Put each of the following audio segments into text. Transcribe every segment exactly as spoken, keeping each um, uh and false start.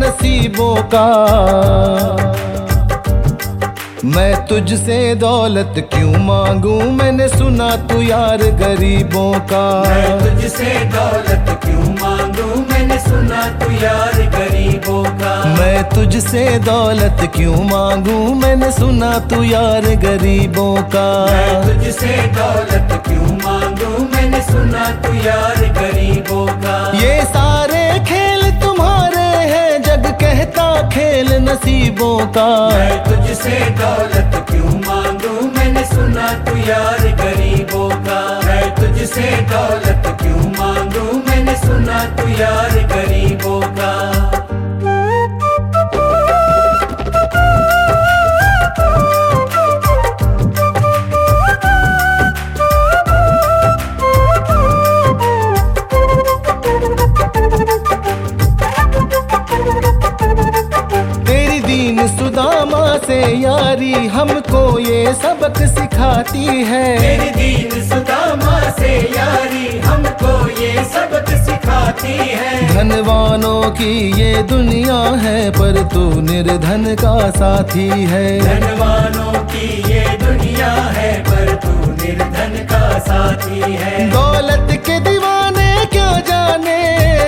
नसीबों का। मैं तुझसे दौलत क्यों मांगूं, मैंने सुना तू यार गरीबों का। मैं तुझसे दौलत क्यों मांगूं, मैंने सुना तू यार गरीबों का। मैं तुझसे दौलत क्यों मांगूं, मैंने सुना तू यार गरीबों का। मैं तुझसे दौलत क्यों मांगूं, मैंने सुना तू यार गरीबों का। ये सारे खेल तुम्हारे हैं, जग कहता खेल नसीबों का। मैं तुझसे दौलत क्यों मांगूं, मैंने सुना तू यार गरीबों का। मैं तुझसे दौलत क्यों मांगूं, मैंने सुना तू यार गरीबों का। सुदामा से यारी हमको ये सबक सिखाती है। तेरी दीन सुदामा से यारी हमको ये सबक सिखाती है। धनवानों की ये दुनिया है, पर तू निर्धन का साथी है। धनवानों की ये दुनिया है, पर तू निर्धन का साथी है। दौलत के दीवाने क्या जाने,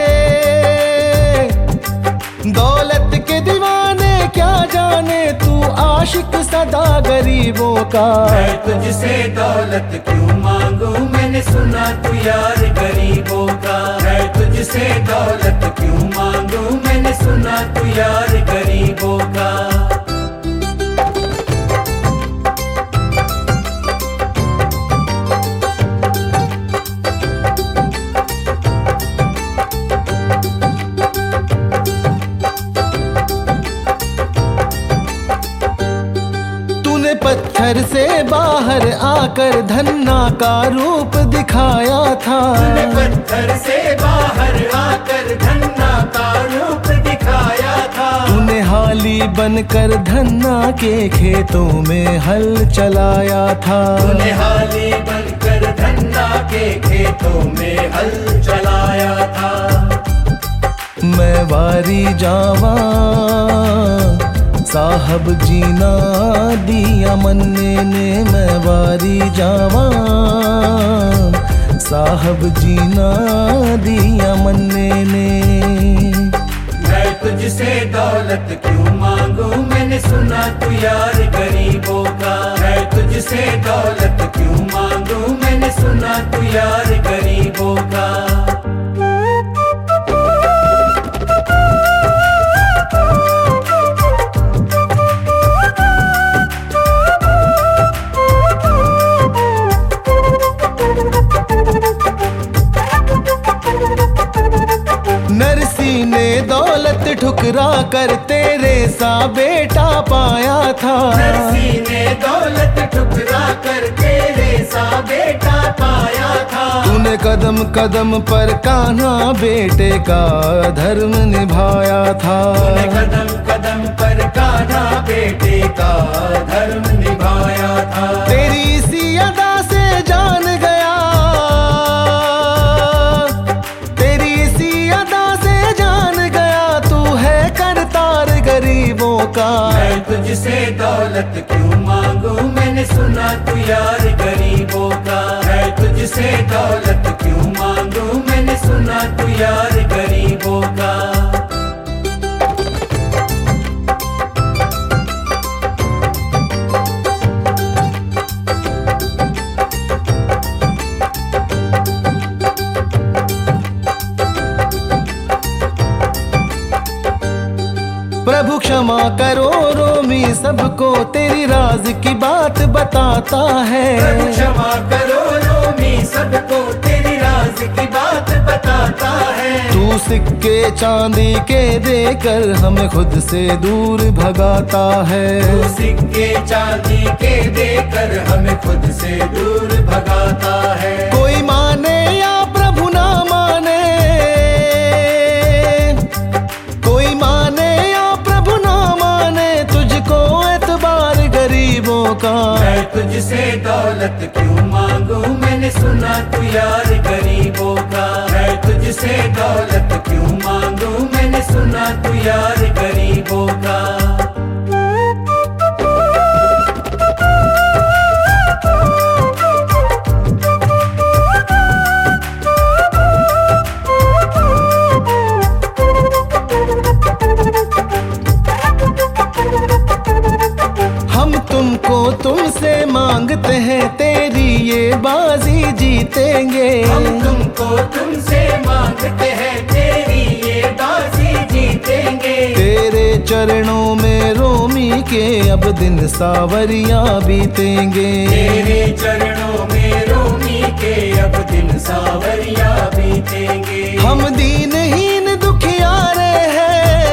दौलत के दीवाने क्या जाने, तू आशिक सदा गरीबों का। मैं तुझसे दौलत क्यों मांगूं, मैंने सुना तू यार गरीबों का। मैं तुझसे दौलत क्यों मांगूं, मैंने सुना तू यार गरीबों का। पत्थर से बाहर आकर धन्ना का रूप दिखाया था। तूने पत्थर से बाहर आकर धन्ना का रूप दिखाया था। तूने हाली बनकर धन्ना के खेतों में हल चलाया था। तूने हाली बनकर धन्ना के खेतों में हल चलाया था। मैं वारी जावा साहब जीना दिया मन्ने ने, मैं वारी जावा साहब जीना दिया मन्ने ने। मैं तुझसे दौलत क्यों मांगूं, मैंने सुना तू यार गरीबों का। मैं तुझसे दौलत क्यों मांगूं, मैंने सुना तू यार गरीबों का। नरसी ने दौलत ठुकरा कर तेरे सा बेटा पाया था। नरसी ने दौलत ठुकरा कर तेरे सा बेटा पाया था। तूने कदम कदम पर कान्हा बेटे का धर्म निभाया था। तूने कदम कदम पर कान्हा बेटे का धर्म निभाया था। तेरी इसी अदा से जान गया, तेरी इसी अदा से जान गया, तू है करतार गरीबों का। मैं तुझसे दौलत क्यों मांगूं, मैंने सुना तू यार गरीबों का। मैं तुझसे दौलत क्यों मांगूं, मैंने सुना तू यार गरीबों का। प्रभु क्षमा करो रोमी सबको, तेरी राज की बात बताता है। प्रभु क्षमा करो रोमी सबको, तेरी राज की बात बताता है। तू सिक्के चांदी के देकर हमें खुद से दूर भगाता है। तू सिक्के चांदी के देकर हमें खुद से दूर भगाता है। कोई माने या प्रभु ना माने, कोई माने या प्रभु ना माने, तुझको एतबार गरीबों का। मैं तुझसे दौलत क्यों मांगूं, मैंने सुना तू यार गरीबों का। मैं तुझसे दौलत क्यों मांगू, मैंने सुना तू यार गरीबों का। हम तुमको तुमसे मांगते हैं, तेरी ये बाजी जीतेंगे। हम तुमको तुमसे मांगते हैं, तेरी ये बाजी जीतेंगे। तेरे चरणों में रोमी के अब दिन सावरिया बीतेंगे। तेरे चरणों में रोमी के अब दिन सावरिया बीतेंगे। हम दीनहीन दुखियारे हैं,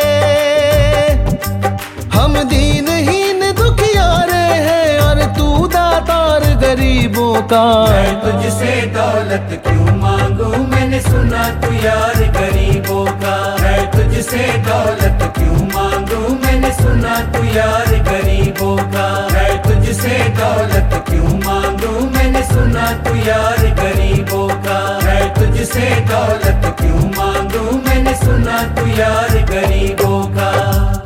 हम दीनहीन दुखियारे हैं, और तू दातार गरीबों का। मैं तुझसे दौलत क्यों मांगू, मैंने सुना तू यार गरीबों का। मैं तुझसे दौलत क्यों मांगू, मैंने सुना तू यार गरीबों का। मैं तुझसे दौलत क्यों मांगू, मैंने सुना तू यार गरीबों का। मैं तुझसे दौलत क्यों मांगू, मैंने सुना तू यार गरीबों का।